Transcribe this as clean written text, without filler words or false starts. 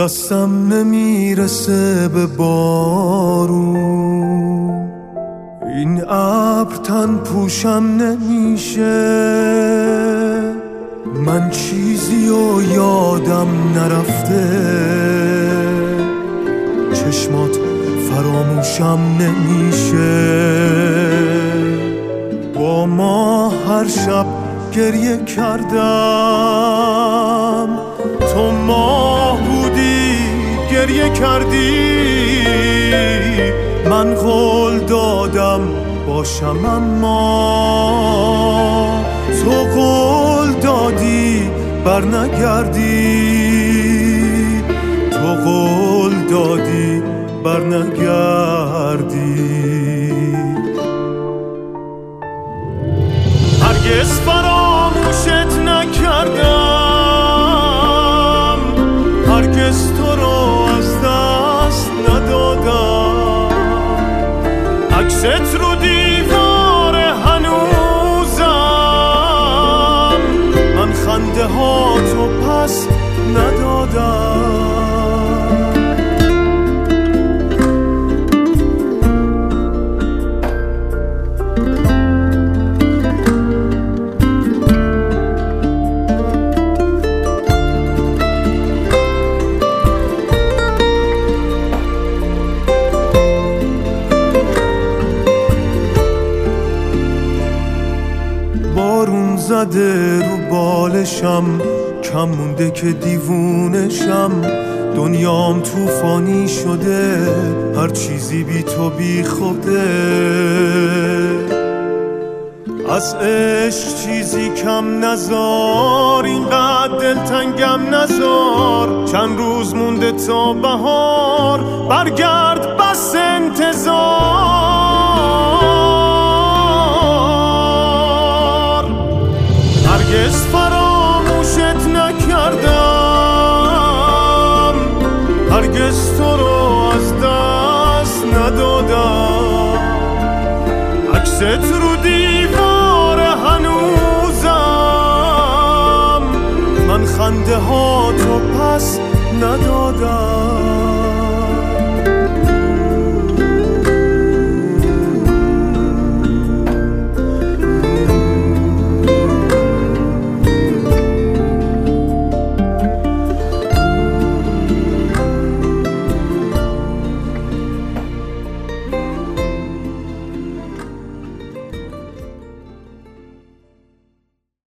دستم نمیرسه به بارون، این ابر تن پوشم نمیشه، من چیزی و یادم نرفته، چشمات فراموشم نمیشه. با ما هر شب گریه کردم، تو ماه بودی گریه کردی، من قول دادم باشم اما تو قول دادی برنگردی، تو قول دادی برنگردی. هرگز فراموشت نکردم، هرگز تو رو از دست ندادم، عکست رو دیوار هنوزم، من خنده ها تو پس ندادم. بارون زده رو بالشم، کم مونده که دیوونشم، دنیام طوفانی شده، هر چیزی بی تو بی خوده، از عشق چیزی کم نزار، اینقدر دلتنگم نزار، چند روز مونده تا بهار، برگرد بس انتظار. هرگز فراموشت نکردم، هرگز تو رو از دست ندادم، عکست رو دیوار هنوزم، من خنده ها تو پس ندادم.